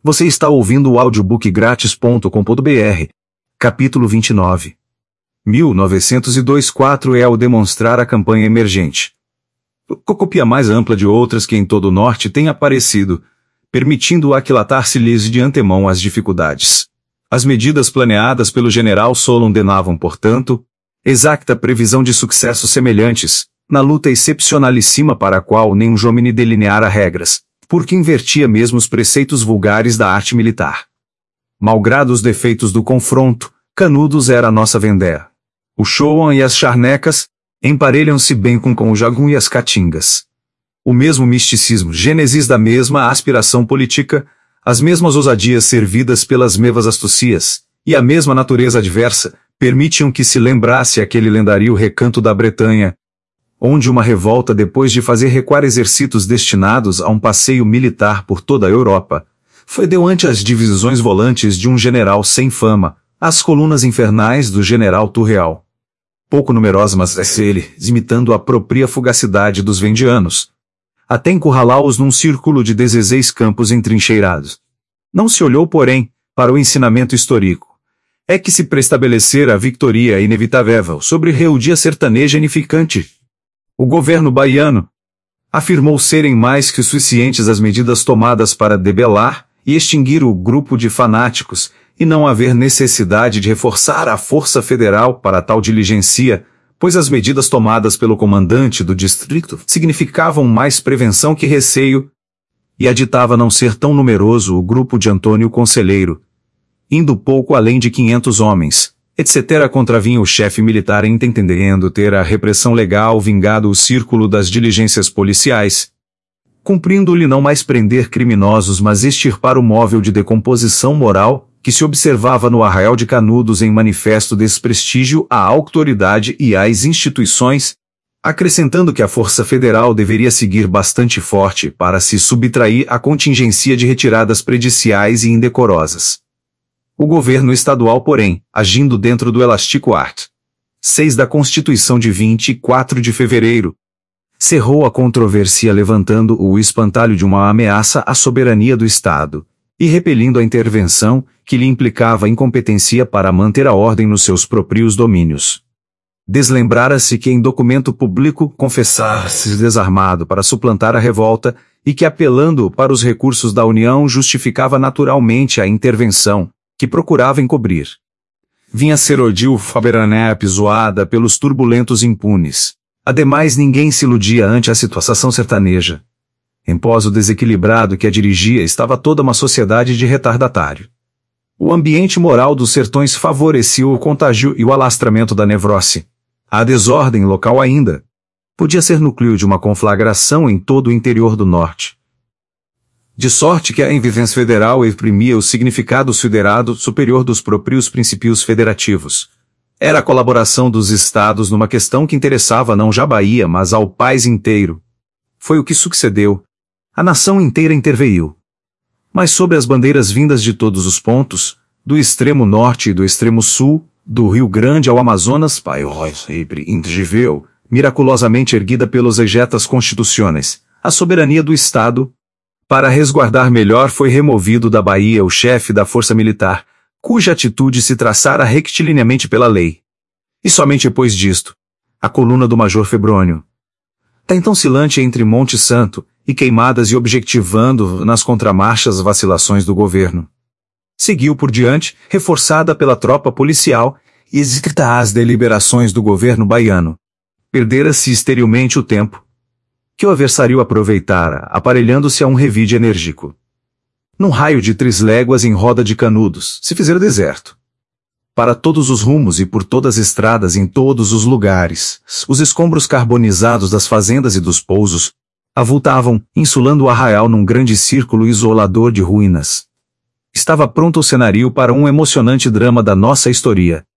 Você está ouvindo o audiobookgratis.com.br. Capítulo 29. 1902-4 é ao demonstrar a campanha emergente. Cópia mais ampla de outras que em todo o Norte tem aparecido, permitindo aquilatar-se-lhes de antemão as dificuldades. As medidas planeadas pelo general Solon denavam, portanto, exata previsão de sucessos semelhantes, na luta excepcionalíssima para a qual nenhum jomini delineara regras, porque invertia mesmo os preceitos vulgares da arte militar. Malgrado os defeitos do confronto, Canudos era a nossa vendéa. O Chouan e as charnecas emparelham-se bem com o jagum e as caatingas. O mesmo misticismo, gênesis da mesma aspiração política, as mesmas ousadias servidas pelas mesmas astúcias, e a mesma natureza adversa, permitiam que se lembrasse aquele lendário recanto da Bretanha, onde uma revolta, depois de fazer recuar exércitos destinados a um passeio militar por toda a Europa, fedeu ante as divisões volantes de um general sem fama, as colunas infernais do general Turreal. Pouco numerosa, mas ele, imitando a própria fugacidade dos vendianos, até encurralá-os num círculo de dezezeis campos entrincheirados. Não se olhou, porém, para o ensinamento histórico. É que se preestabelecera a victoria inevitável sobre rebeldia sertaneja inificante. O governo baiano afirmou serem mais que suficientes as medidas tomadas para debelar e extinguir o grupo de fanáticos, e não haver necessidade de reforçar a força federal para tal diligência, pois as medidas tomadas pelo comandante do distrito significavam mais prevenção que receio, e aditava não ser tão numeroso o grupo de Antônio Conselheiro, indo pouco além de 500 homens, etc. Contravinha o chefe militar, entendendo ter a repressão legal vingado o círculo das diligências policiais, cumprindo-lhe não mais prender criminosos, mas extirpar o móvel de decomposição moral que se observava no arraial de Canudos em manifesto desprestígio à autoridade e às instituições, acrescentando que a Força Federal deveria seguir bastante forte para se subtrair à contingência de retiradas prejudiciais e indecorosas. O governo estadual, porém, agindo dentro do elástico art. 6 da Constituição de 24 de fevereiro, cerrou a controvérsia levantando o espantalho de uma ameaça à soberania do Estado, e repelindo a intervenção que lhe implicava incompetência para manter a ordem nos seus próprios domínios. Deslembrara-se que em documento público confessar-se desarmado para suplantar a revolta, e que apelando para os recursos da União justificava naturalmente a intervenção, que procurava encobrir. Vinha ser odil Faberané apisoada pelos turbulentos impunes. Ademais, ninguém se iludia ante a situação sertaneja. Em pós o desequilibrado que a dirigia estava toda uma sociedade de retardatário. O ambiente moral dos sertões favorecia o contágio e o alastramento da nevrose. A desordem local ainda podia ser núcleo de uma conflagração em todo o interior do Norte. De sorte que a invivência federal imprimia o significado siderado superior dos próprios princípios federativos. Era a colaboração dos estados numa questão que interessava não já a Bahia, mas ao país inteiro. Foi o que sucedeu. A nação inteira interveio. Mas sobre as bandeiras vindas de todos os pontos, do extremo norte e do extremo sul, do Rio Grande ao Amazonas, sempre intangível, miraculosamente erguida pelos ejetas constitucionais, a soberania do Estado, para resguardar melhor foi removido da Bahia o chefe da força militar, cuja atitude se traçara rectilineamente pela lei. E somente depois disto, a coluna do Major Febrônio, tá então oscilante entre Monte Santo e Queimadas e objetivando nas contramarchas vacilações do governo. Seguiu por diante, reforçada pela tropa policial, e executa as deliberações do governo baiano. Perdera-se esterilmente o tempo, que o adversário aproveitara, aparelhando-se a um revide enérgico. Num raio de 3 léguas em roda de Canudos, se fizera deserto. Para todos os rumos e por todas as estradas em todos os lugares, os escombros carbonizados das fazendas e dos pousos avultavam, insulando o arraial num grande círculo isolador de ruínas. Estava pronto o cenário para um emocionante drama da nossa história,